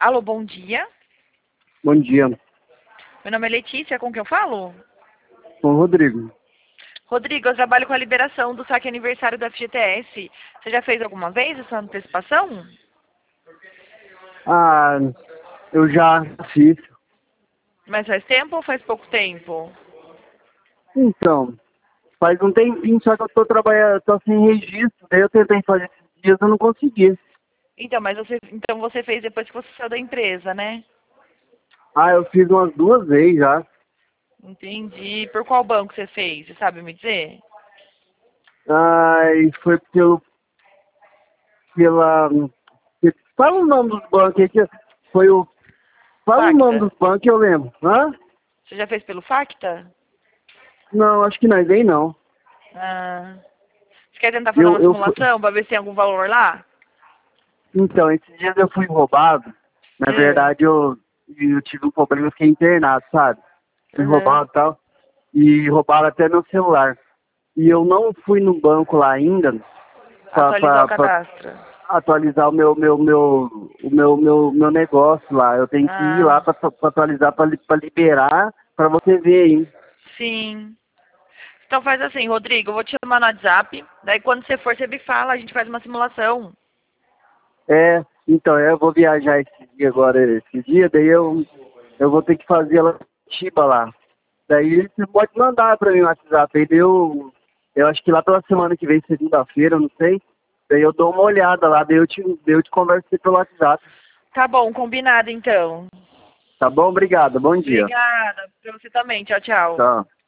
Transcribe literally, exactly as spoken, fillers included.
Alô, bom dia. Bom dia. Meu nome é Letícia, com quem eu falo? Sou o Rodrigo. Rodrigo, eu trabalho com a liberação do saque aniversário do F G T S. Você já fez alguma vez essa antecipação? Ah, eu já fiz. Mas faz tempo ou faz pouco tempo? Então, faz um tempinho, só que eu tô trabalhando, tô sem registro. Daí eu tentei fazer esses dias, eu não consegui. Então, mas você, então você fez depois que você saiu da empresa, né? Ah, eu fiz umas duas vezes já. Entendi. Por qual banco você fez? Você sabe me dizer? Ah, e foi pelo, pela... Fala o nome dos bancos aí, que foi o... Fala o nome Facta. dos bancos que eu lembro. Hã? Você já fez pelo Facta? Não, acho que não é nem não. Ah. Você quer tentar fazer Eu, uma eu fui... simulação para ver se tem algum valor lá? Então, esses dias eu fui roubado. Na É. verdade, eu, eu tive um problema, eu fiquei internado, sabe? Fui Uhum. roubado e tal. E roubaram até meu celular. E eu não fui no banco lá ainda Atualizar o para cadastro. atualizar o meu, meu, meu, o meu, meu, meu negócio lá. Eu tenho que ir lá Ah, para atualizar, para liberar, para você ver, hein? sim. Então faz assim, Rodrigo, eu vou te chamar no WhatsApp. Daí quando você for, você me fala, a gente faz uma simulação. É, então, eu vou viajar esse dia agora, esse dia, daí eu, eu vou ter que fazer ela Tiba lá. Daí você pode mandar para mim no WhatsApp. Aí daí eu, eu acho que lá pela semana que vem, segunda-feira, eu não sei. Daí eu dou uma olhada lá, daí eu te, daí eu te converso pelo WhatsApp. Tá bom, combinado então. Tá bom? Obrigado. Bom dia. Obrigada. Pra você também. Tchau, tchau. Tchau.